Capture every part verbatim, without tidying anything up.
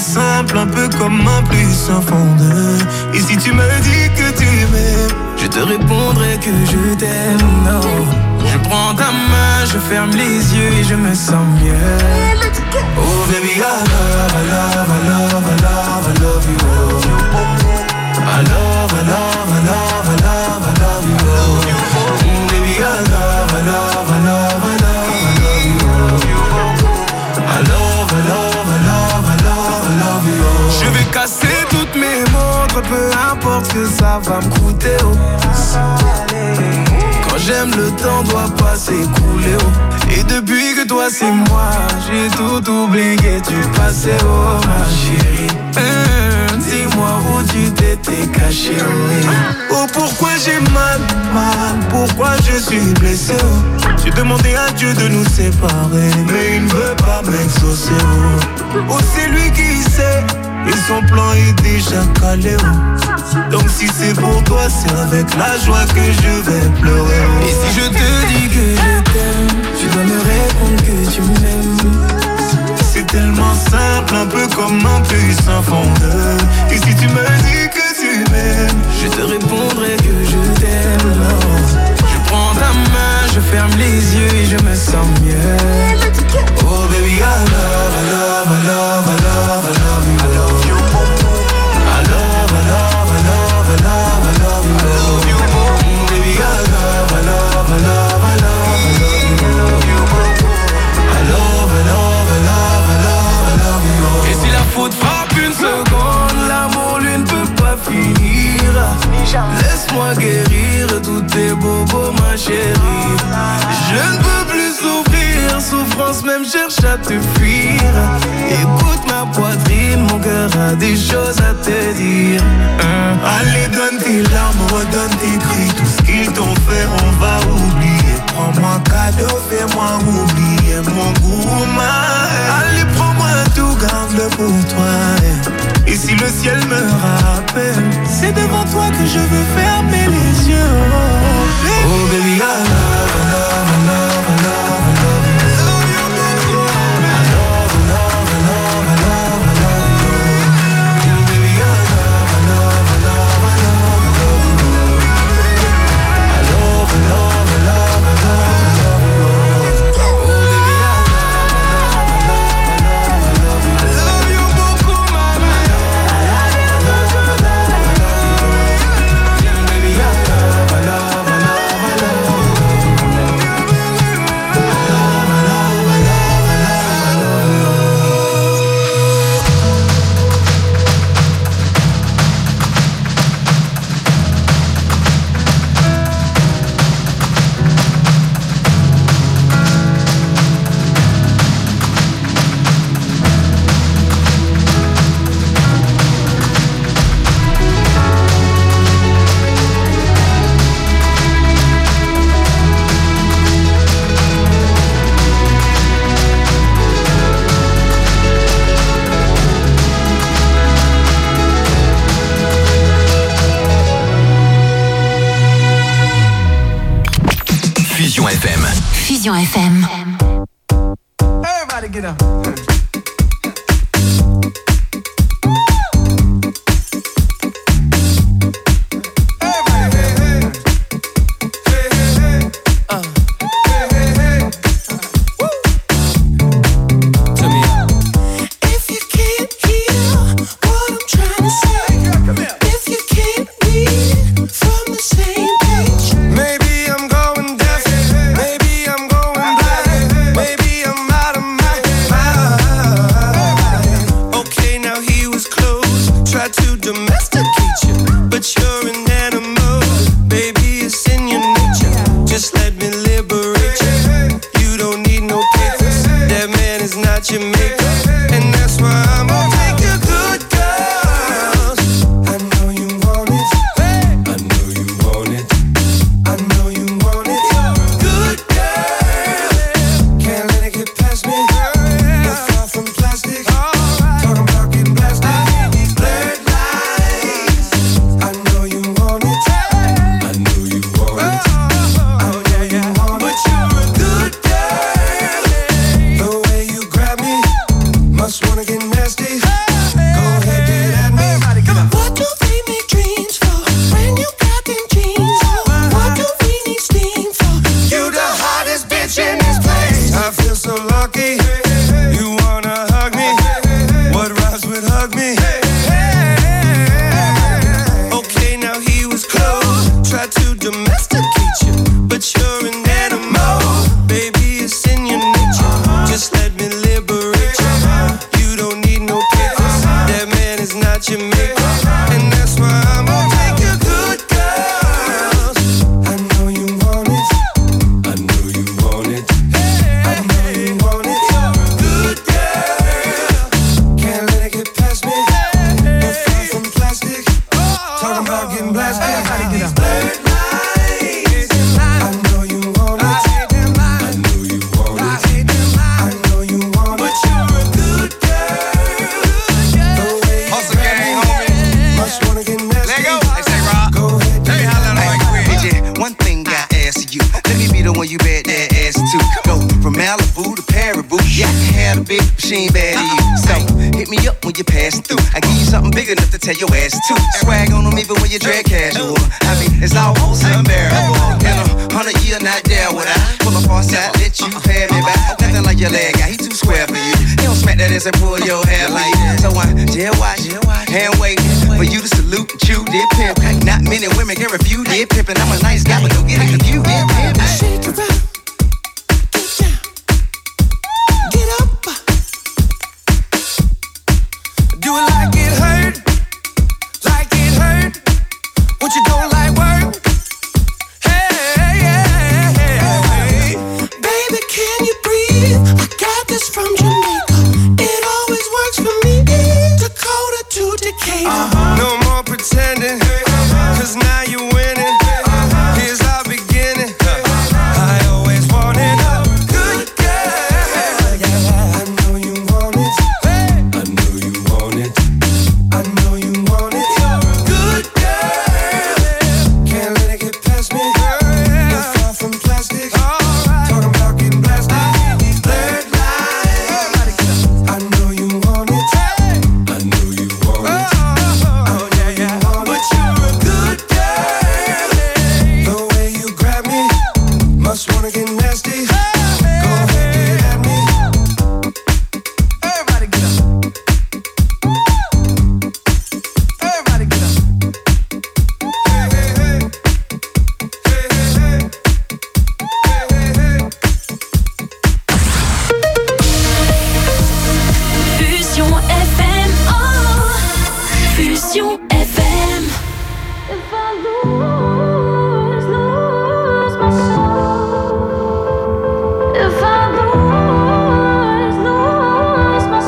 simple, un peu comme un plus sans fondeur. Et si tu me dis que tu m'aimes, je te répondrai que je t'aime. Non. Je prends ta main, je ferme les yeux et je me sens mieux. Oh baby, I love, I love, I love, I love, I love you. I love, I love, I love, I love, I love you. Oh baby, I love, I love, I love, I love, I love you. I love, I love, I love, I love, I love you. Je vais casser toutes mes montres, peu importe ce que ça va me coûter. Oh. Quand j'aime, le temps doit pas s'écouler. Oh. Et depuis que toi c'est moi, j'ai tout oublié du passé. Oh ma chérie, mmh, dis-moi où tu t'étais caché. Oh, oh pourquoi j'ai mal, mal, pourquoi je suis blessé. Oh. J'ai demandé à Dieu de nous séparer, mais il ne veut pas m'exaucer. Oh, oh c'est lui qui sait, et son plan est déjà calé. Oh. Donc si c'est pour toi, c'est avec la joie que je vais pleurer. Oh. Et si je te dis que je t'aime, tu dois me répondre que tu m'aimes. C'est tellement simple, un peu comme un puits sans fondeur. Et si tu me dis que tu m'aimes, je te répondrai que je t'aime. Non. Je prends ta main, je ferme les yeux et je me sens mieux. Oh baby, I love, I love, I love, I love, I love you. I love you. I love, I love, I love, I love, I love you. I love you. Mm, baby, I love, I love, I love, I love, I love you. I love, I love, I love, I love, I love you. Et si la faute frappe une seconde, l'amour lui ne peut pas finir. Laisse-moi guérir tous tes bobos, ma chérie. Je ne peux plus souffrir, souffrance même cherche à te fuir. Écoute ma poitrine, mon cœur a des choses à te dire. hein. Allez donne tes larmes, redonne tes cris. Tout ce qu'ils t'ont fait on va oublier. Prends-moi cadeau, fais-moi oublier mon goût, ma. Allez prends-moi tout, garde-le pour toi. Et si le ciel me rappelle, c'est devant toi que je veux fermer les yeux. Oh, baby, oh, baby I love, I love, I love, I love, I love you. I love, I love, I love, I love, I love you. Baby I love, I love, I love, I love, I love you. I love, I love, I love, I love, I love you. Oh baby I love, I love, I love, I love you. I love you beaucoup, mama. Fusion F M. Fusion F M. Everybody get up. Grab me. about getting blasted. Everybody get up. Third night, I know you want it. I know you want it. I know you want it. But you're a good girl. The way you Hustle gang, homie. must wanna get nasty. Let go. Hey, say Rob. Go ahead. Let me holler at him right quick. D J, one thing I ask you. Let me be the one you bet that ass to. Go from Malibu to Paribu. Yeah, I can have a big machine bad to you. So hit me up when you pass through. I give you something big enough to tell your ass to. Swag on them even when you drag casual. I mean, it's almost unbearable. In a hundred year, not there would I pull up on side, let you pay me back. Nothing like your leg guy, he too square for you. He don't smack that ass and pull your hair like that. So I jail watch, hand wait for you to salute and chew did pimp. Not many women can refuse did pimpin'. I'm a nice guy, but don't get it confused. Did pimp. Shake it up. Get up. Do it like it hurt, like it hurt. What you don't like work? Hey, hey, hey, hey. Baby, can you breathe? I got this from Jamaica. It always works for me. Dakota to Decatur. Uh-huh. No more pretending, cause now you're winning. Here's our beginning. I always wanted a good girl. I know you want it. I know you want it. I know you want it. Good girl. Can't let it get past me. You're far from plastic. Talking about getting blasted. Third night. I know you want it. I know you want it. Oh yeah, yeah. But you're a good girl. The way you grab me, must wanna get nasty. Go ahead, get at me. Everybody get up. Everybody get up. Hey, hey, hey. Hey, hey, hey. Hey, hey, hey. Fusion F M, oh, Fusion F M. If I lose, lose my soul. If I lose, lose my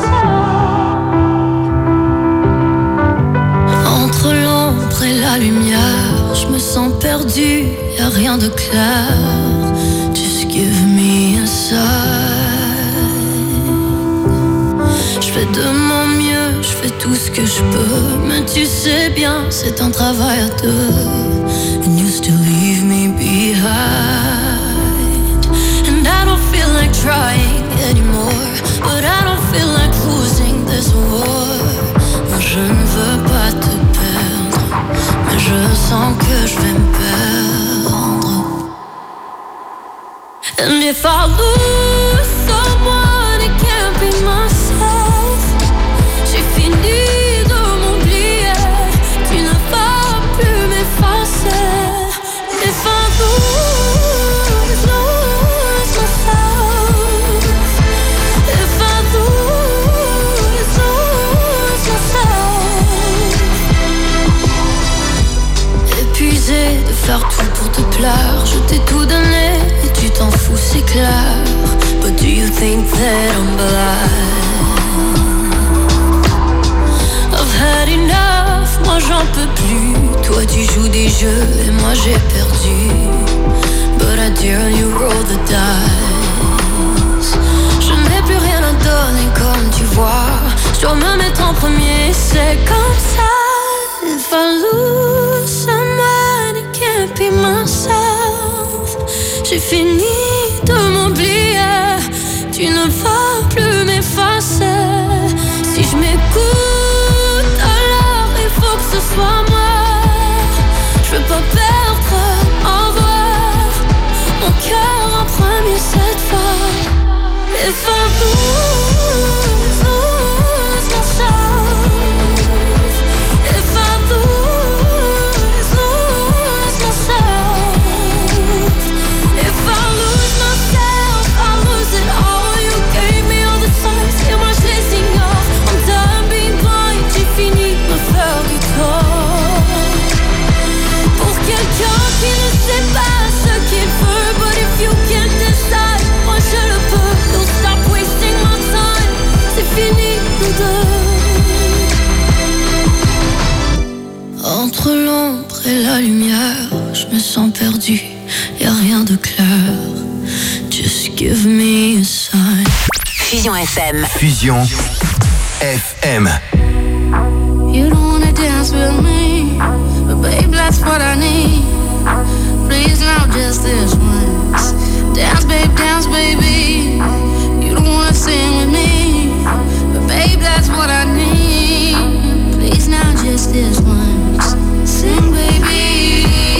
soul. Entre l'ombre et la lumière, je me sens perdue, y'a rien de clair. Just give me a sign. Je fais de mon mieux, je fais tout ce que je peux. Mais tu sais bien, c'est un travail à deux. And you still leave me behind. And I don't feel like trying anymore. But I don't feel like losing this war. Moi je ne veux pas te perdre. Mais je sens que je vais me perdre. And if I lose someone, it can't be myself. J'ai fini de m'oublier. Tu ne vas plus m'effacer. If I lose, lose myself. If I lose, lose myself. Épuisé de faire tout pour te plaire. Je t'ai tout donné et tu t'en fous, c'est clair. But do you think that I'm blind? I've had enough, moi j'en peux plus. Toi tu joues des jeux et moi j'ai perdu. But I dare you roll the dice. Je n'ai plus rien à donner comme tu vois. Je dois me mettre en premier, c'est comme ça. If I lose someone, it can't be myself. J'ai fini de m'oublier. Tu ne vas plus m'effacer. Si je m'écoute, alors il faut que ce soit moi. Je veux pas perdre, en voir mon cœur en premier cette fois. If I lose, lose myself. If I lose, lose myself. If I lose myself, I lose it all. You gave me all the signs et moi je les ignore. I'm done being blind, j'ai fini de me faire du tort. Pour quelqu'un qui ne sait pas ce qu'il veut. But if you can't decide, moi je le peux. Don't stop wasting my time. C'est fini nous deux. Entre l'ombre après la lumière, je me sens perdu, y'a rien de clair. Just give me a sign. Fusion F M. Fusion F M. You don't wanna dance with me, but babe, that's what I need. Please now, just this once. Dance, babe, dance, baby. You don't wanna sing with me, but babe, that's what I need. Please now, just this once. Sing, baby.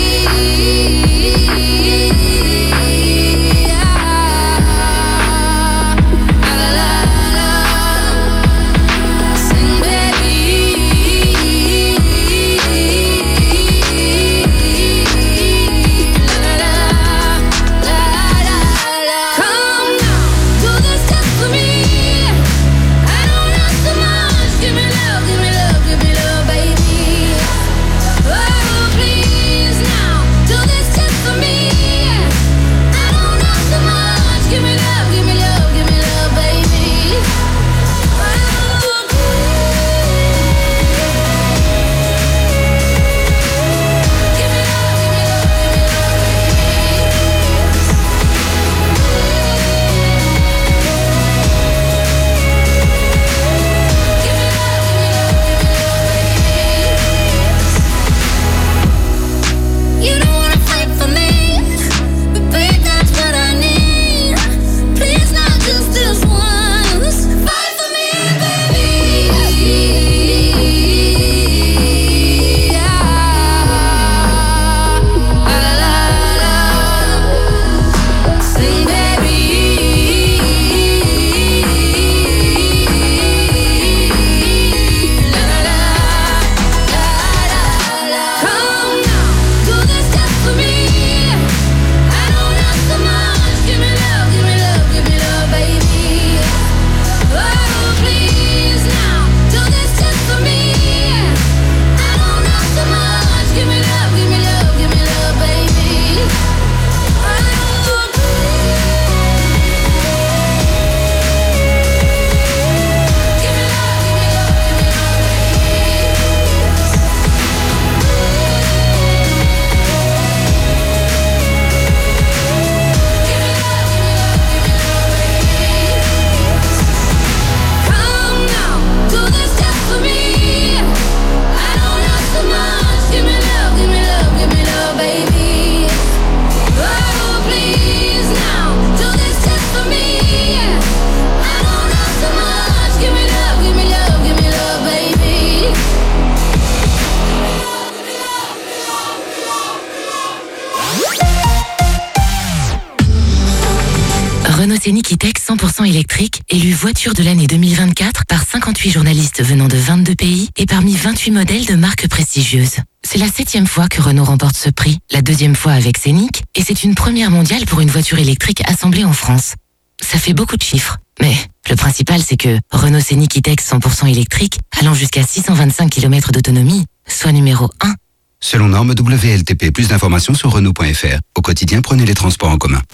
Scénic E-Tech cent pour cent électrique, élue voiture de l'année deux mille vingt-quatre par cinquante-huit journalistes venant de vingt-deux pays et parmi vingt-huit modèles de marques prestigieuses. C'est la septième fois que Renault remporte ce prix, la deuxième fois avec Scénic, et c'est une première mondiale pour une voiture électrique assemblée en France. Ça fait beaucoup de chiffres, mais le principal c'est que Renault Scénic E-Tech cent pour cent électrique, allant jusqu'à six cent vingt-cinq kilomètres d'autonomie, soit numéro un. Selon norme W L T P, plus d'informations sur Renault point F R. Au quotidien, prenez les transports en commun.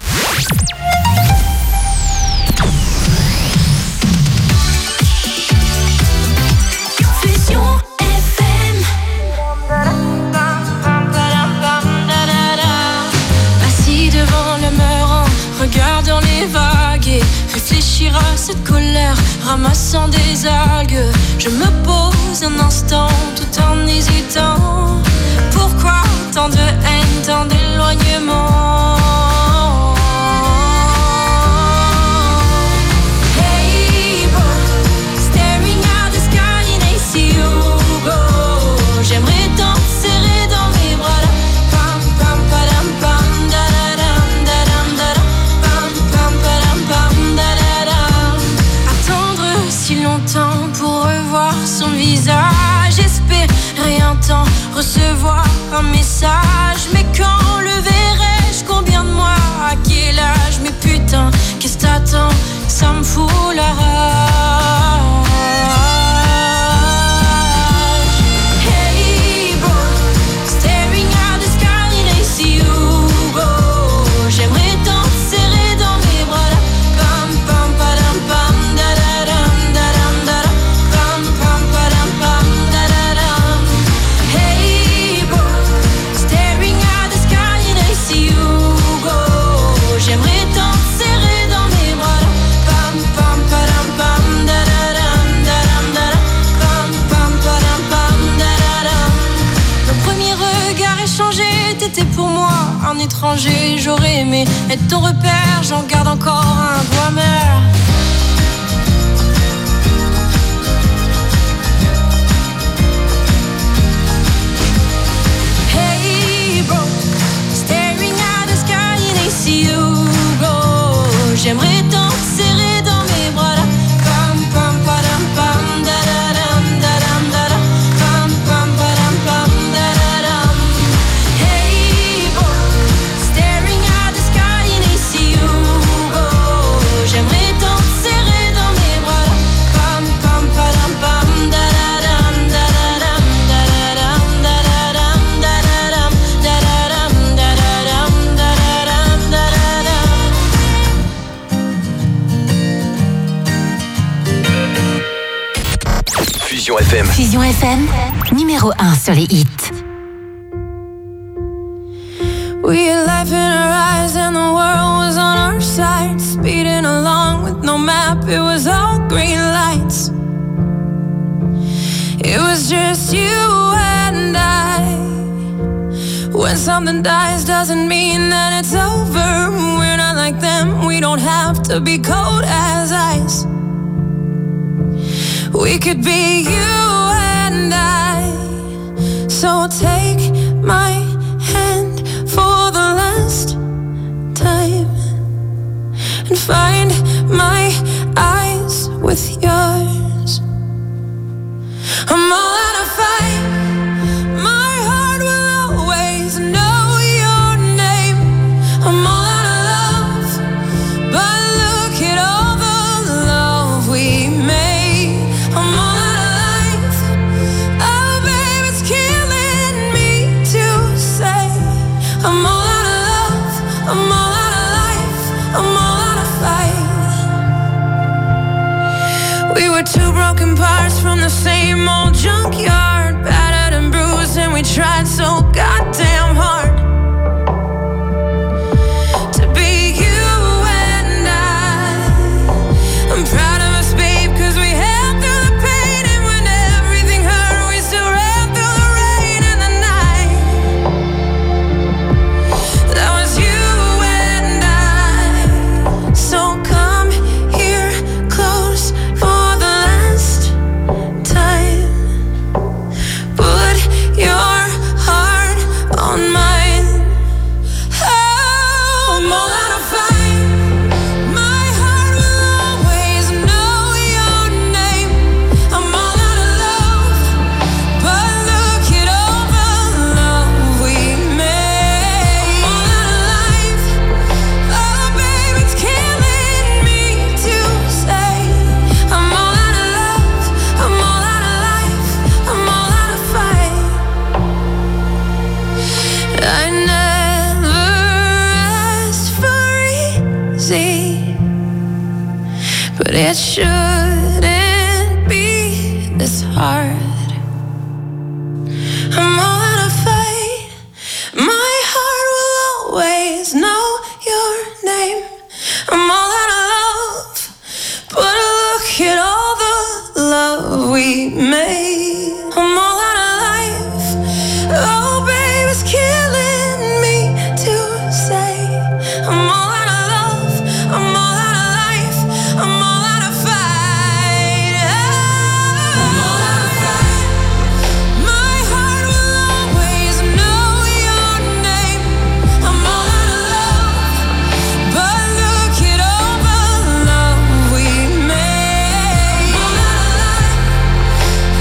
Assis devant le mur, regardant les vagues et réfléchir à cette colère, ramassant des algues. Je me pose un instant tout en hésitant. Pourquoi tant de haine, tant d'éloignement? Hey boy, staring at the sky and I see you go. J'aimerais t'en serrer dans mes bras là. Pam pam padam pam da da dam da dam da dam. Pam pam padam pam da da dam. Attendre si longtemps pour revoir son visage, espérer un temps recevoir un message. t'étais pour moi un étranger. J'aurais aimé être ton repère, j'en garde encore un goût amer. Hey bro, staring at the sky and I see you go. J'aimerais tant te serrer dans mes bras là. Pam pam padam pam da da dam da dam da da. Pam pam padam pam da da dam. Hey bro, staring at the sky and I see you go. J'aimerais tant te serrer dans mes bras là. Pam pam padam pam da da dam da da dam da da dam da da dam da da dam da da dam da da dam da da dam da da dam. Fusion F M. Fusion F M, numéro un sur les hits. We had life in our eyes and the world was on our side. Speeding along with no map, it was all green lights. It was just you and I. When something dies doesn't mean that it's over. We're not like them, we don't have to be cold as ice. We could be you and I. So take my hand for the last time and find my eyes with yours. I'm all out of fight. My heart will always know your name. I'm all out of love, but look at all the love we made. I'm all out of life. Oh, babe, it's killing me to say. I'm all out of love. I'm all out of life. I'm all out of fight. We were two broken parts from the same old junkyard, battered and bruised, and we tried so goddamn hard to be you and I. I'm proud of us, babe, cause we held through the pain, and when everything hurt, we still ran through the rain and the night. That was you and I. So come here close for the last time. Put your heart on mine. Oh, I'm all out of fight. My heart will always know your name. I'm all out of love, but look at all the love we made. I'm all out of life. Oh, babe, it's killing me to say. I'm all out of love. I'm all out of life. I'm all out of fight. I never asked for easy, but it shouldn't be this hard. I'm all out of fight. My heart will always know your name. I'm all out of love, but look at all the love we made. I'm all out of life. Oh, babe, it's killing me to say. I'm all out of love. I'm all out of life. I'm all out of fight. I'm all out of fight. My heart will always know your name. I'm all out of love, but look at all the love we made. I'm all out of life.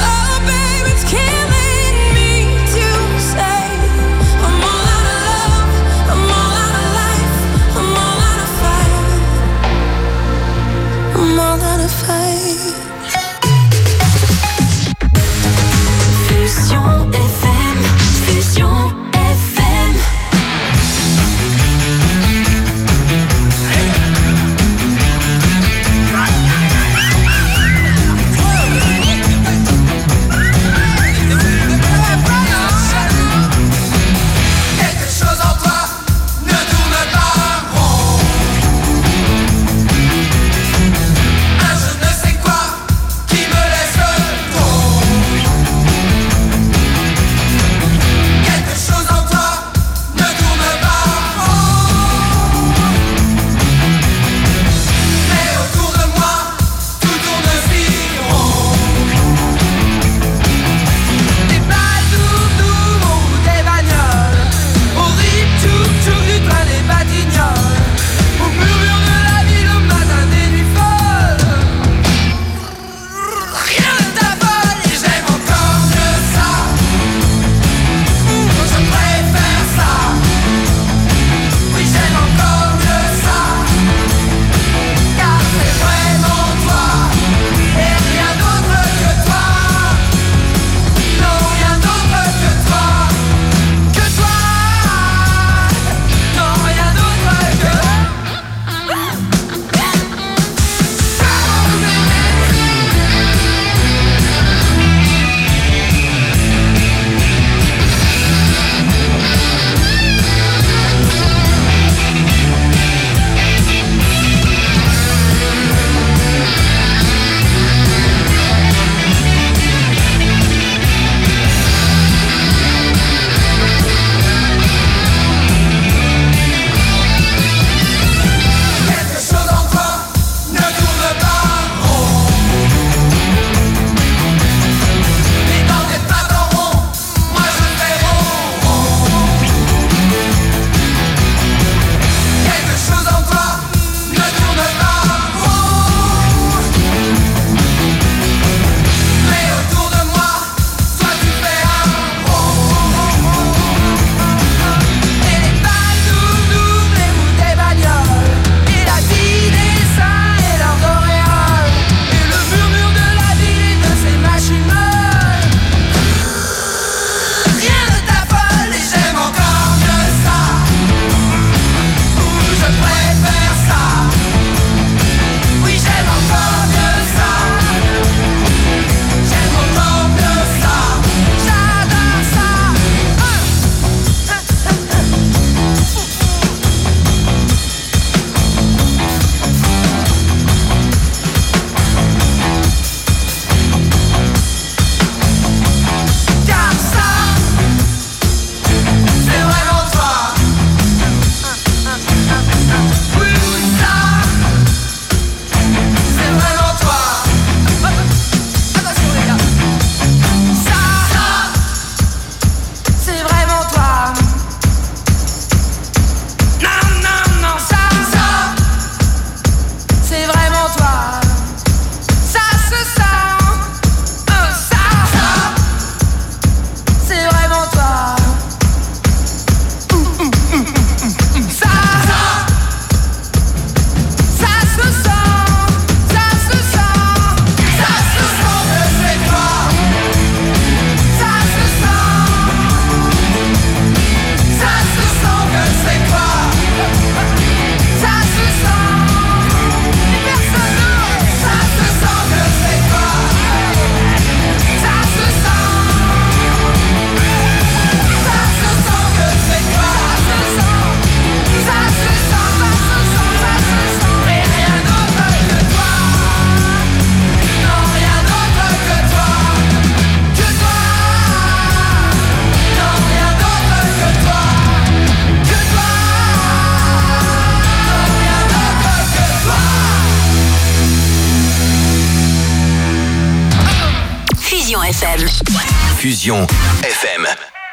F M. Fusion F M.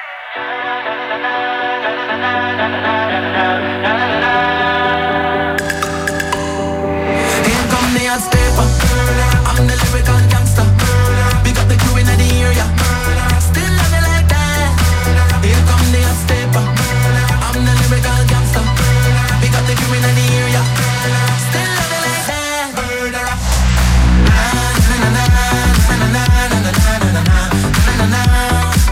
Here come the hot stepper. I'm the lyrical gangster. Big up the crew in the area. Still love it like that. Here come the hot stepper. I'm the lyrical gangster. Big up the crew in the area. Still love it like that. Murderer. Na na na na na na na na na na na na na.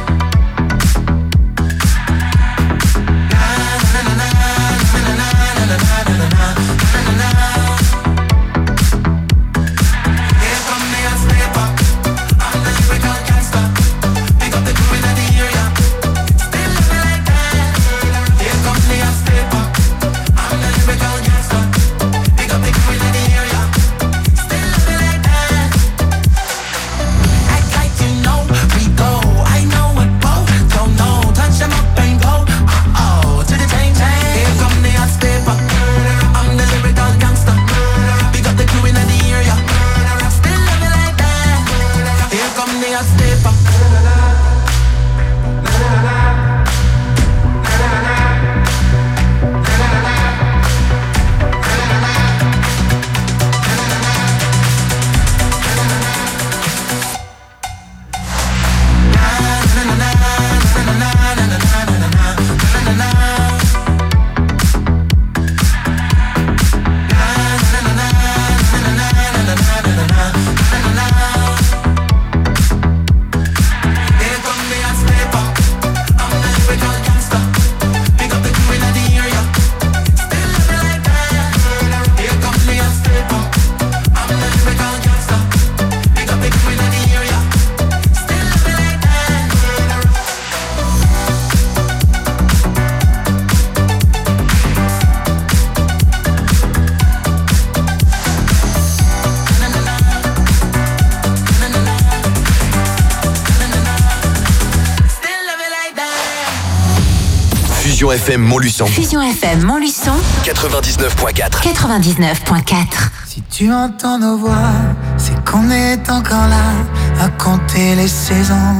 Fusion F M Montluçon. Fusion F M Montluçon. quatre-vingt-dix-neuf point quatre. quatre-vingt-dix-neuf point quatre. Si tu entends nos voix, c'est qu'on est encore là à compter les saisons.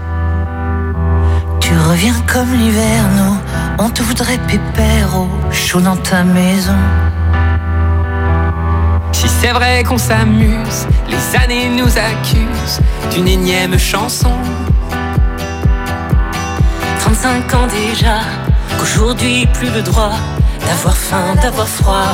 Tu reviens comme l'hiver, nous, on te voudrait pépère au chaud dans ta maison. Si c'est vrai qu'on s'amuse, les années nous accusent d'une énième chanson. trente-cinq ans déjà, qu'aujourd'hui plus le droit d'avoir faim, d'avoir froid.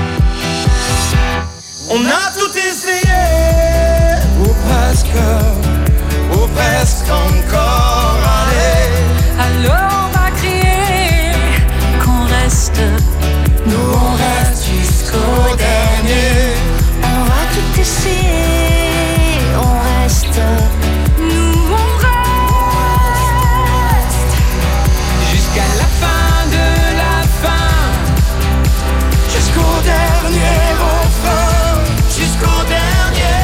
On a tout essayé, ou presque, ou presque encore, allez. Alors on va crier qu'on reste, nous on reste jusqu'au dernier. On va tout essayer, on reste, nous on reste jusqu'à la fin de la fin, jusqu'au dernier refrain, jusqu'au dernier.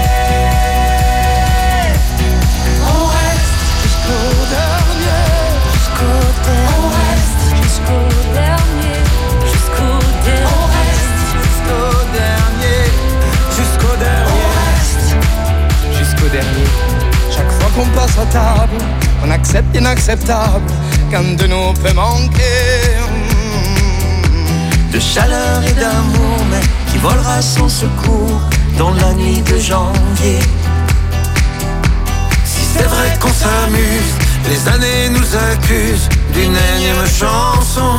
On reste jusqu'au dernier, jusqu'au dernier. On reste jusqu'au dernier, jusqu'au dernier. On reste jusqu'au dernier, jusqu'au dernier. On reste jusqu'au dernier. Chaque fois qu'on passe à table, on accepte l'inacceptable, qu'un de nous peut manquer. De chaleur et d'amour, mais qui volera sans secours dans la nuit de janvier. Si c'est vrai qu'on s'amuse, les années nous accusent d'une énième chanson.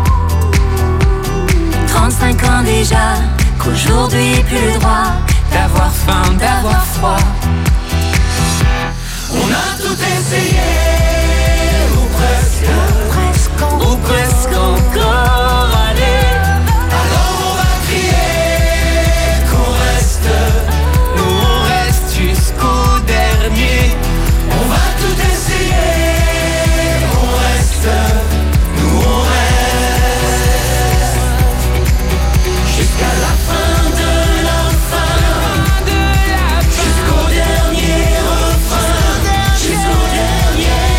trente-cinq ans déjà, qu'aujourd'hui plus le droit d'avoir faim, d'avoir froid. On a tout essayé, ou presque, presque, ou presque encore, allez. Alors on va crier qu'on reste, nous on reste jusqu'au dernier. on va tout essayer, on reste, nous on reste, jusqu'à la fin de la fin, jusqu'au dernier refrain, jusqu'au dernier.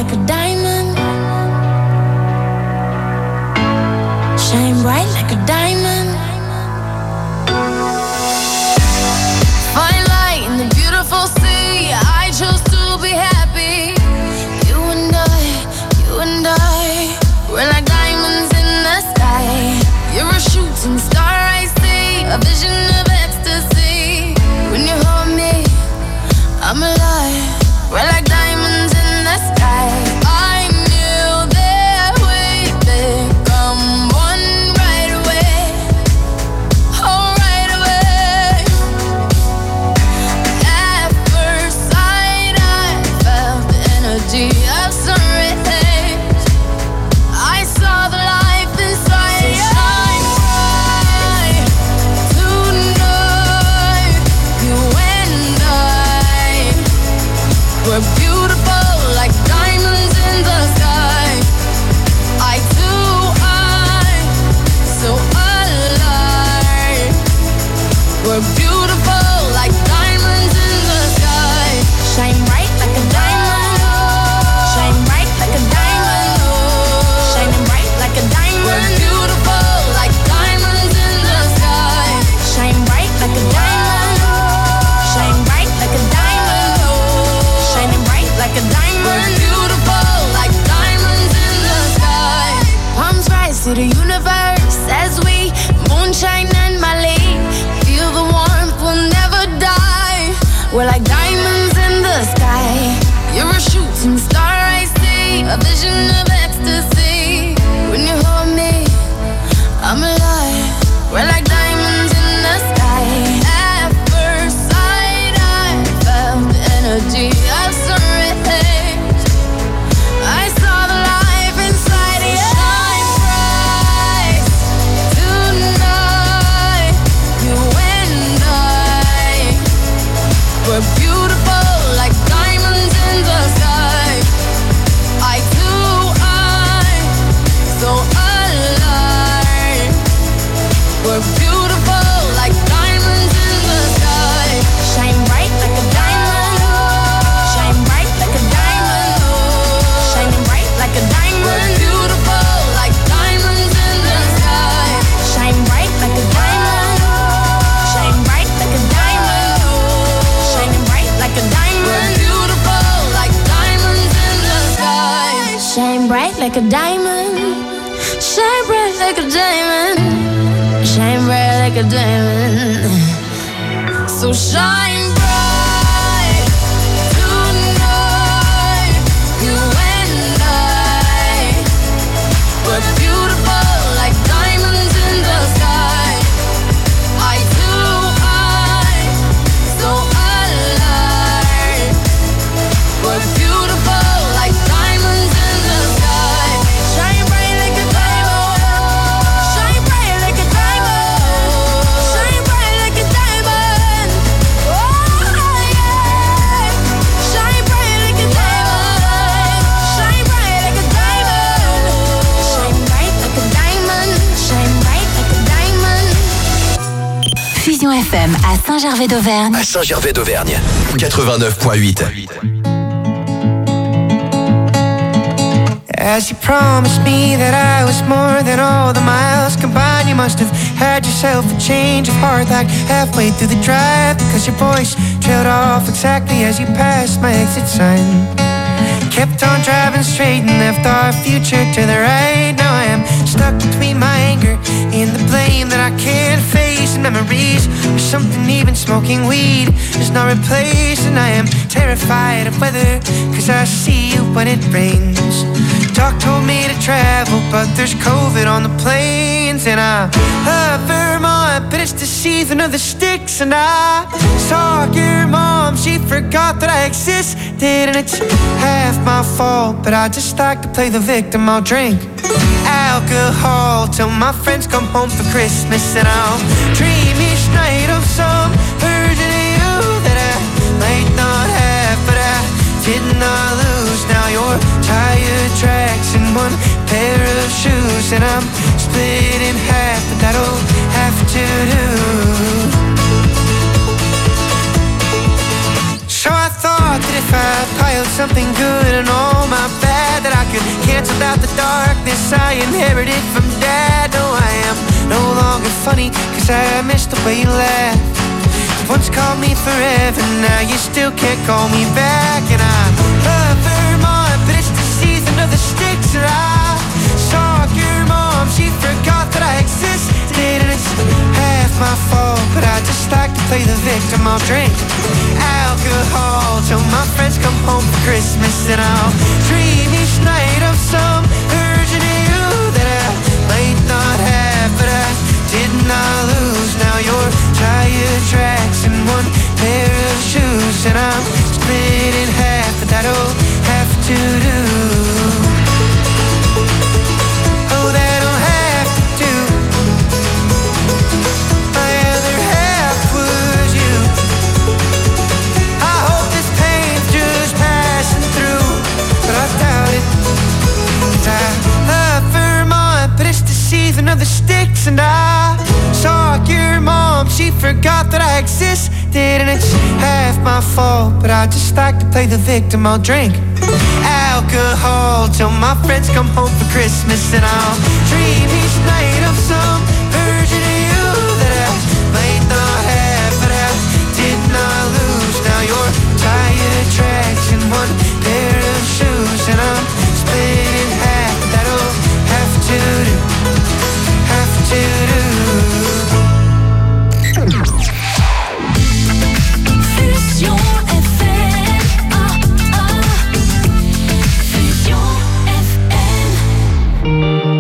like a diamond. Shine bright like a diamond. Fine light in the beautiful sea. I chose to be happy. You and I, you and I, we're like diamonds in the sky. You're a shooting star I see, a vision of ecstasy. When you hold me, I'm alive. We're like diamonds in the sky. I knew that we'd become one right away. Oh, right away. At first sight, I felt the energy of sun rays. I saw the life inside you. Shine bright tonight. You and I, we're beautiful like diamonds in the sky. Eye to eye, so alive. We're beautiful like diamonds in the sky. Shine bright like a diamond. Shine bright like a diamond. Shining bright like a diamond. We're beautiful like diamonds in the sky. Shine bright like a diamond. Shine bright like a diamond. Shining bright like a diamond. We're beautiful like diamonds in the sky. Palms rise to the universe as we moonshine and Mali. Feel the warmth, we'll never die. We're like diamonds in the sky. You're a shooting star I see, a vision of ecstasy. When you hold me, I'm alive. We're like diamonds in the sky. At first sight, I felt the energy of sun rays. I saw the life inside you. Shine bright tonight. You and I, we're beautiful like diamonds in the sky. Eye to eye, so alive. We're beautiful like diamonds in the sky. Shine bright like a diamond. Shine bright like a diamond. Shining bright like a diamond. We're beautiful like diamonds in the sky. Shine bright like a diamond. Shine bright like a diamond. Shining bright like a diamond. We're beautiful like diamonds in the sky. Shine bright like a diamond. Shine bright like a diamond. Shine bright like a diamond. So shine bright tonight. You and I, we're beautiful like diamonds in the sky. Eye to eye, so alive. We're beautiful like diamonds in the sky. Shine bright like a diamond. Shine bright like a diamond. Shine bright like a diamond. Oh yeah. Shine bright like a diamond. Shine bright like a diamond. Shine bright like a diamond. Shine bright like a diamond. Fusion F M à Saint-Gervais-d'Auvergne. À Saint-Gervais-d'Auvergne, quatre-vingt-neuf point huit. As you promised me that I was more than all the miles combined, you must have had yourself a change of heart like halfway through the drive, because your voice trailed off exactly as you passed my exit sign. Kept on driving straight and left our future to the right. Now I am stuck between my anger and the blame that I can't face, and memories of something even smoking weed is not replaced. And I am terrified of weather, cause I see you when it rains. Doc told me to travel, but there's COVID on the planes. And I love Vermont, but it's the season of the sticks. And I saw your mom, she forgot that I existed. And it's half my fault, but I just like to play the victim. I'll drink alcohol till my friends come home for Christmas. And I'll dream each night of some version of you that I might not have, but I did not lose. Now you're tire tracks and one pair of shoes, and I'm split in half, but that'll have to do. So I thought that if I piled something good on all my back, glad that I could cancel out the darkness I inherited from Dad. No, I am no longer funny, cause I miss the way you laugh. You once called me forever, now you still can't call me back. And I love Vermont, but it's the season of the sticks. And I saw your mom, she forgot that I existed. And it's half my fault, but I just like to play the victim. I'll drink alcohol till my friends come home for Christmas. And I'll dream each night of some version of you that I might not have, but I did not lose. Now you're tire tracks and one pair of shoes, and I'm split in half, but that'll have to do. Oh, that'll have to do. My other half was you. I hope this pain's just passing through, but I doubt it. Cause I love Vermont, but it's the season of the sticks. And I saw your mom, she forgot that I existed. And it's half my fault, but I just like to play the victim. I'll drink alcohol till my friends come home for Christmas. And I'll dream each night of some version of you that I might not have, but I did not lose. Now you're tire tracks and one pair of shoes, and I'm split in half. That'll have to do, have to do. Fusion F M, ah ah. Fusion F M.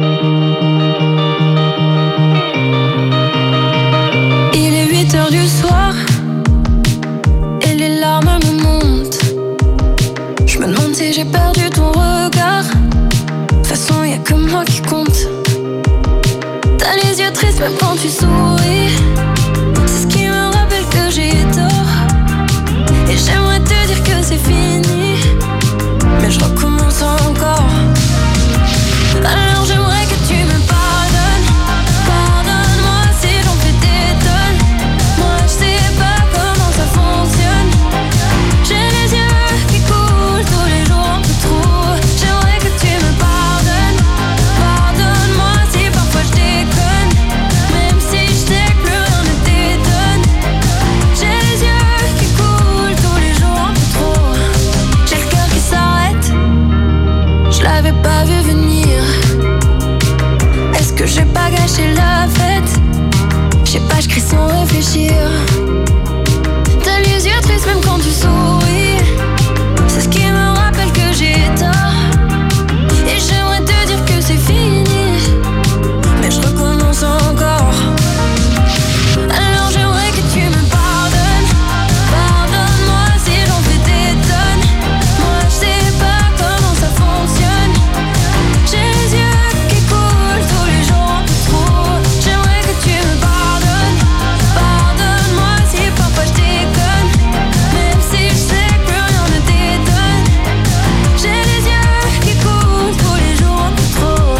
Il est huit heures du soir et les larmes me montent. Je me demande si j'ai perdu ton regard. De toute façon, y'a que moi qui compte. T'as les yeux tristes même quand tu souris. C'est ce qui me rappelle que j'ai tort. Et j'aimerais te dire que c'est fini, mais je recommence encore. Alors j'aimerais que tu me pardonnes. Pardonne-moi si j'en fais des tonnes. Moi je sais pas comment ça fonctionne. J'ai les yeux qui coulent tous les jours un peu trop. J'aimerais que tu me pardonnes. Pardonne-moi si parfois je déconne, même si je sais que plus rien ne t'étonne. J'ai les yeux qui coulent tous les jours un peu trop. J'ai le cœur qui s'arrête, je l'avais pas vu venir. Est-ce que j'ai pas gâché la fête? Je sais pas, je crie sans réfléchir. T'as les yeux tristes même quand tu souris. C'est ce qui me rappelle que j'ai tort. Et j'aimerais te dire que c'est fini, mais je recommence encore. Alors j'aimerais que tu me pardonnes. Pardonne-moi si j'en fais des tonnes. Moi je sais pas comment ça fonctionne. J'ai les yeux qui coulent tous les jours un peu trop. J'aimerais que tu me pardonnes. Pardonne-moi si parfois je déconne, même si je sais que plus rien ne t'étonne. J'ai les yeux qui coulent tous les jours un peu trop.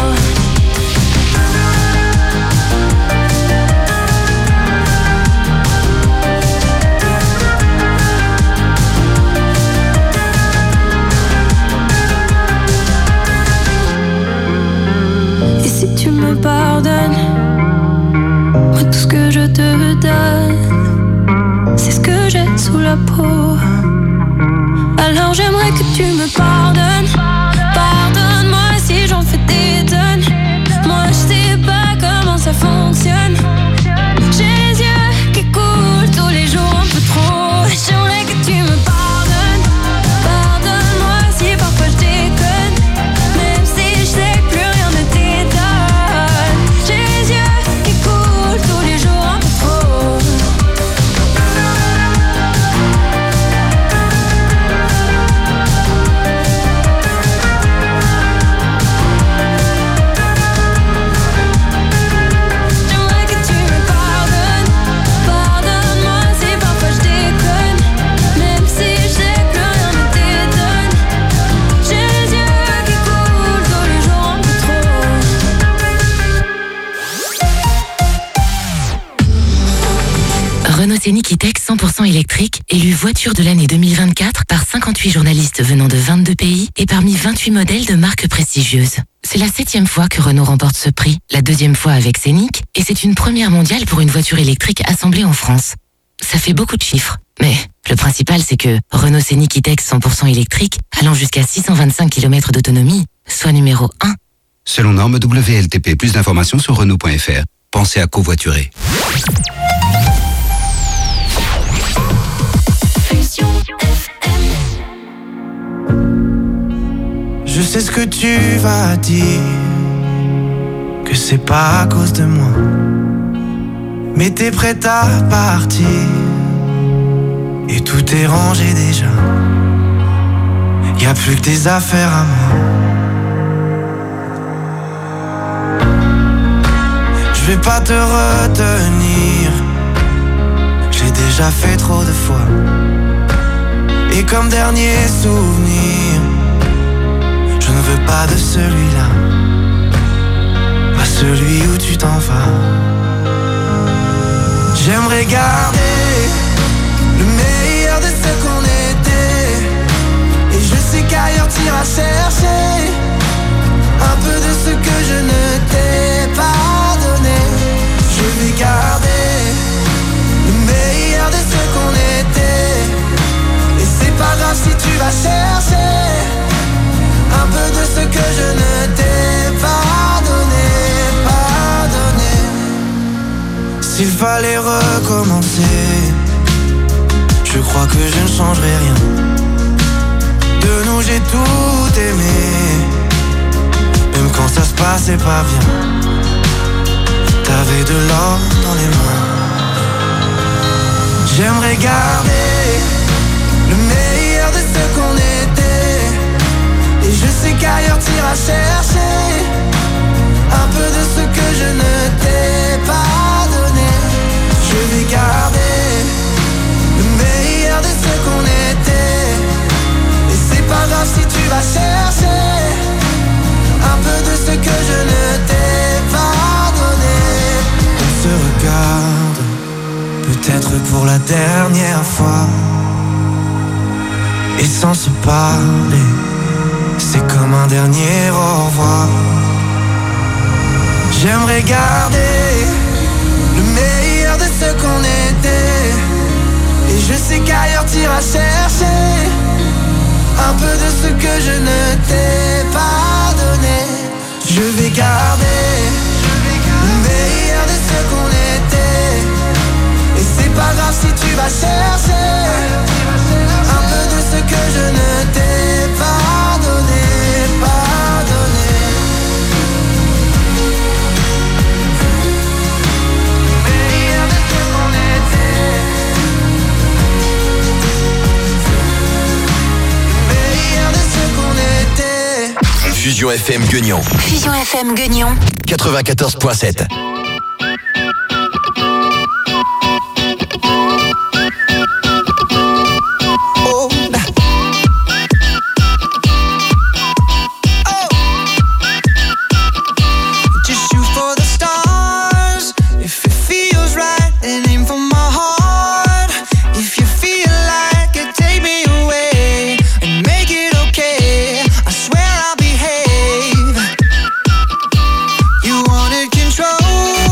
Et si tu me pardonnes, moi tout ce que je te donne, c'est ce que j'ai sous la peau. Alors j'aimerais que tu me pardonnes. Pardonne-moi si j'en fais des tonnes. Moi je sais pas comment ça fonctionne. J'ai les yeux qui coulent tous les jours un peu trop. J'aimerais que tu me pardonnes. Pardonne-moi si parfois je déconne, même si je sais que plus rien ne t'étonne. J'ai les yeux qui coulent tous les jours un peu trop. Tech cent pour cent électrique, élue voiture de l'année deux mille vingt-quatre par cinquante-huit journalistes venant de vingt-deux pays et parmi vingt-huit modèles de marques prestigieuses. C'est la septième fois que Renault remporte ce prix, la deuxième fois avec Scénic, et c'est une première mondiale pour une voiture électrique assemblée en France. Ça fait beaucoup de chiffres, mais le principal c'est que Renault Scénic E-Tech cent pour cent électrique, allant jusqu'à six cent vingt-cinq kilomètres d'autonomie, soit numéro un. Selon norme W L T P, plus d'informations sur Renault point F R. Pensez à covoiturer. Je sais ce que tu vas dire, que c'est pas à cause de moi, mais t'es prête à partir, et tout est rangé déjà. Y'a plus que tes affaires à moi. Je vais pas te retenir, j'ai déjà fait trop de fois. Et comme dernier souvenir, je ne veux pas de celui-là, pas celui où tu t'en vas. J'aimerais garder le meilleur de ce qu'on était, et je sais qu'ailleurs t'iras chercher un peu de ce que je ne t'ai pas donné. Je vais garder le meilleur de ce qu'on était, et c'est pas grave si tu vas chercher un peu de ce que je ne t'ai pas donné, pas donné. S'il fallait recommencer, je crois que je ne changerai rien. De nous j'ai tout aimé, même quand ça se passait pas bien. T'avais de l'or dans les mains. J'aimerais garder le meilleur de ce qu'on était, et je sais qu'ailleurs t'iras chercher un peu de ce que je ne t'ai pas donné. Je vais garder le meilleur de ce qu'on était, et c'est pas grave si tu vas chercher un peu de ce que je ne t'ai pas donné. On se regarde, peut-être pour la dernière fois, et sans se parler, c'est comme un dernier au revoir. J'aimerais garder le meilleur de ce qu'on était, et je sais qu'ailleurs t'iras chercher un peu de ce que je ne t'ai pas donné. Je vais garder le meilleur de ce qu'on était, et c'est pas grave si tu vas chercher un peu de ce que je ne t'ai pas donné, pas donné. Le meilleur de ce qu'on était, le meilleur de ce qu'on était. Fusion F M Guignon. Fusion F M Guignon. quatre-vingt-quatorze virgule sept. You wanted control.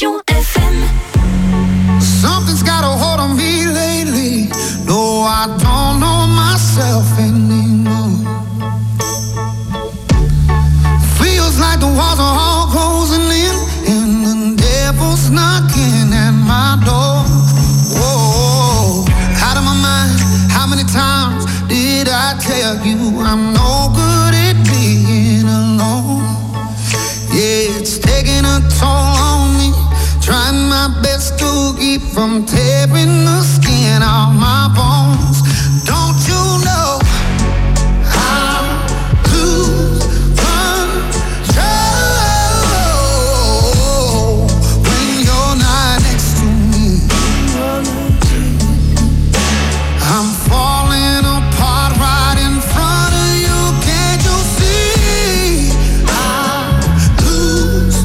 Fusion F M. Something's got a hold on me lately. No, I don't know myself anymore. Feels like the walls are all closing in, and the devil's knocking at my door. Whoa, out of my mind. How many times did I tell you I'm no good at being alone? Yeah, it's taking a toll on me. Trying my best to keep from tearing the skin off my bones. Don't you know I lose control when you're not next to me? I'm falling apart right in front of you. Can't you see? I lose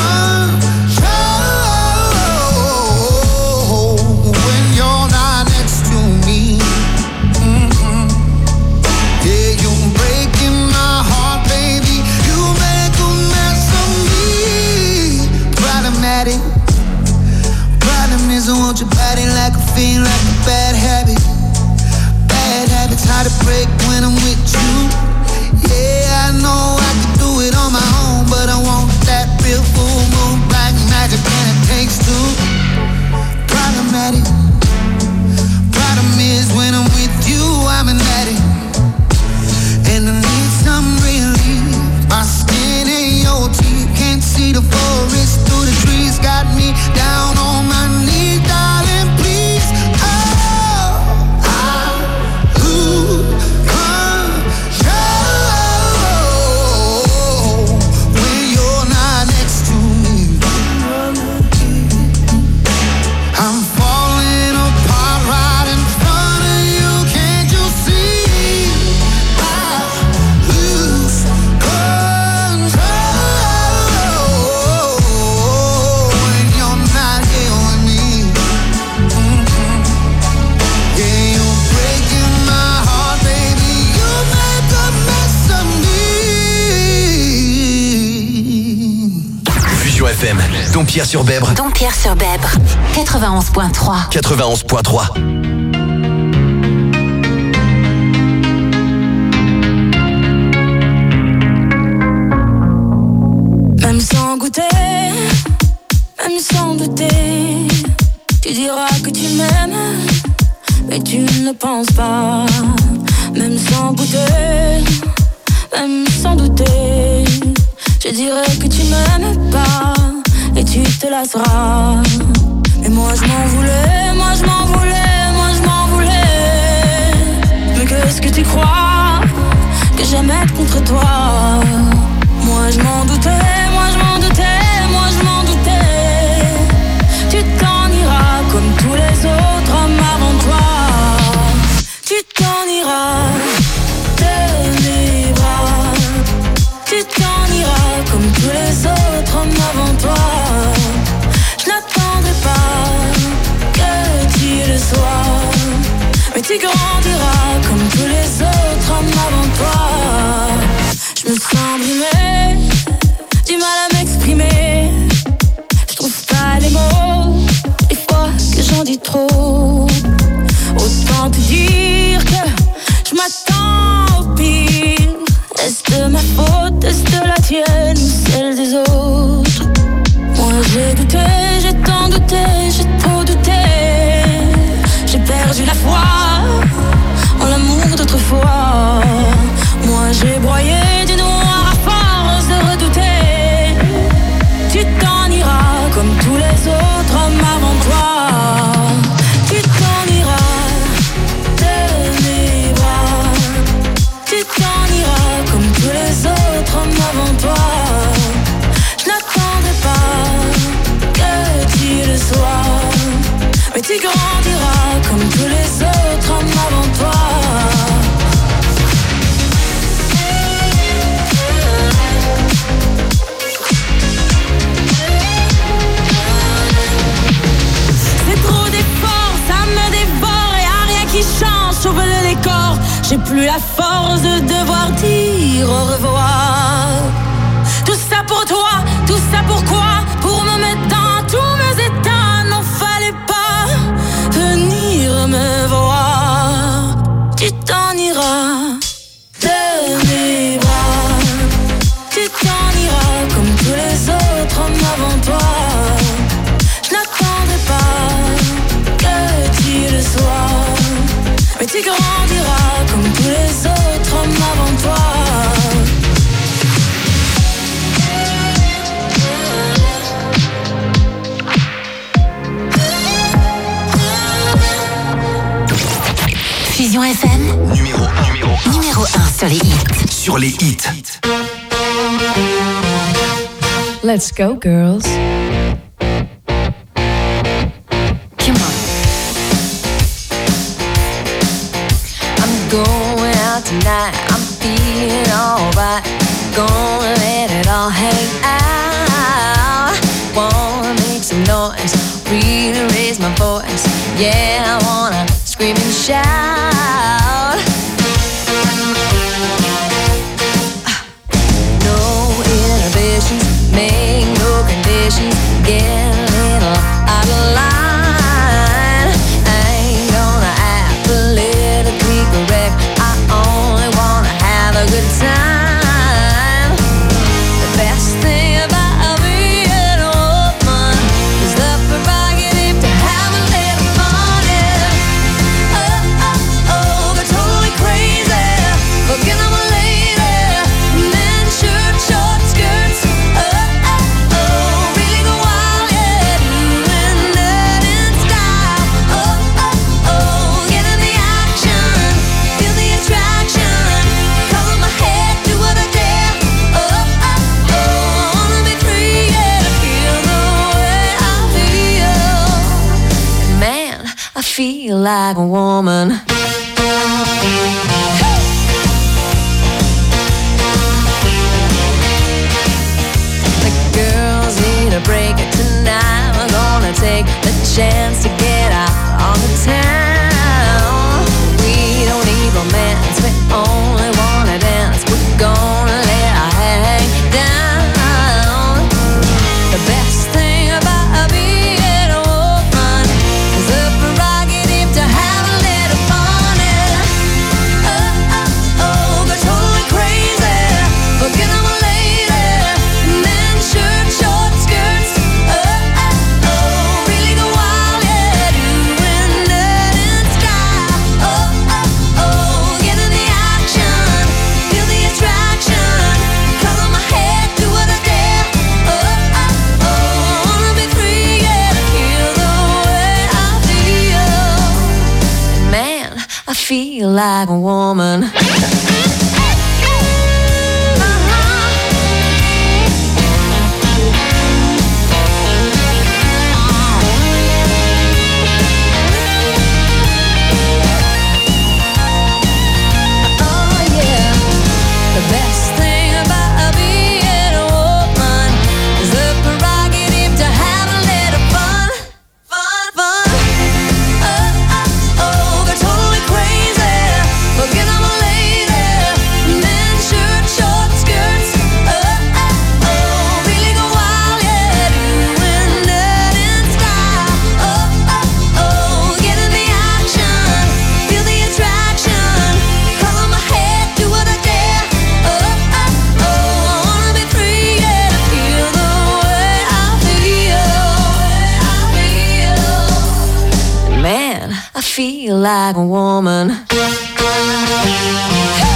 control when you're not next to me. Mm-hmm. Yeah, you're breaking my heart, baby. You make a mess of me. Problematic. Problem is I want your body like a fiend, like a bad habit. Bad habits hard to break when I'm with you. Yeah, I know I can do it on my own, but I want that real full moon black magic, and it takes two. Problematic. Problem is when I'm with you, I'm an addict, and I need some relief. My skin ain't your teeth, can't see the forest through the trees. Got me down on my knees, darling, please. Oh, I lose control when you're not next to me. I'm falling apart right in front of you. Can't you see? I lose control when you're not here with me. Mm-hmm. Yeah, you're breaking my heart, baby. You make a mess of me. Fusion F M, Dompierre-sur-Bèbre, Dompierre-sur-Bèbre, quatre-vingt-onze virgule trois. quatre-vingt-onze virgule trois. Même sans goûter, même sans douter, tu diras que tu m'aimes, mais tu ne penses pas. Même sans goûter, même sans douter, je dirais que tu m'aimes pas, et tu te lasseras. Mais moi je m'en voulais, moi je m'en voulais, moi je m'en voulais. Mais qu'est-ce que tu crois que j'aime être contre toi? Moi je m'en doutais, moi je m'en doutais, moi je m'en doutais. Tu t'en iras comme tous les autres hommes avant toi. Tu t'en iras de mes bras. Tu t'en iras comme tous les autres hommes avant toi. Je n'attendrai pas que tu le sois, mais tu grandiras comme tous les autres hommes avant toi. Je me sens brimée, du mal à m'exprimer. Je trouve pas les mots, des fois que j'en dis trop. Autant te dire que je m'attends au pire. Est-ce de ma faute, est-ce de la tienne ou celle des autres? Moi j'ai douté, j'ai tant douté, j'ai trop douté. J'ai perdu la foi en l'amour d'autrefois. Moi j'ai broyé du noir à force de redouter. Tu t'en iras comme tous les autres hommes avant toi. Tu t'en iras de mes bras. Tu t'en iras comme tous les autres hommes avant toi. Je n'attendrai pas que tu le sois, mais tu grandiras comme tous les autres hommes avant toi. J'ouvre le décor, j'ai plus la force de devoir dire au revoir. Tout ça pour toi, tout ça pourquoi? Pour me mettre dans tous Vision F M. Numéro un. Numéro un. Numéro un sur les hits. Sur les hits. Let's go, girls. Come on. I'm going out tonight. I'm feeling alright. Gonna let it all hang out. Wanna make some noise. Really raise my voice. Yeah, I wanna scream and shout. No inhibitions, make no conditions. Get a little out of line. I ain't gonna act politically correct. I only wanna have a good time. The best thing about being a woman is the prerogative to have a little fun. Yeah. Oh, oh, oh, go totally crazy. Forget I'm a lady. Men, shirt, short skirts. Oh, oh, oh, really go wild, yeah. Doing that in style. Oh, oh, oh, get in the action. Feel the attraction. Color my head, do what I dare. Oh, oh, oh, wanna be free, yeah, to feel the way I feel. Man, I feel like a woman. The girls need a break tonight. We're gonna take the chance to get out on the town. We don't need romance, we only wanna dance. We're gonna let our hang down. The best thing about being a woman is the prerogative to have a little fun. Yeah. Oh, oh, oh, go totally crazy. Forget I'm a lady. Men, shirt, short skirts. Oh, oh, oh, really go wild, yeah. Doing that in style. Oh, oh, oh, get in the action. Feel the attraction. Color my head, do what I dare. Oh, oh, oh, wanna be free, yeah, to feel the way I feel. Man, I feel like a woman. Oh yeah, the best thing about being a woman is the prerogative to have a little fun, fun, fun. Oh, oh, oh, go totally crazy. Forget I'm a lady. Men, shirt, short skirts. Oh, oh, oh, really go wild, yeah. Doing that in style. Oh, oh, oh, get in the action. Feel the attraction. Color my head, do what I dare. Oh, oh, oh, wanna be free, yeah, to feel the way I feel. Man, I feel like a woman.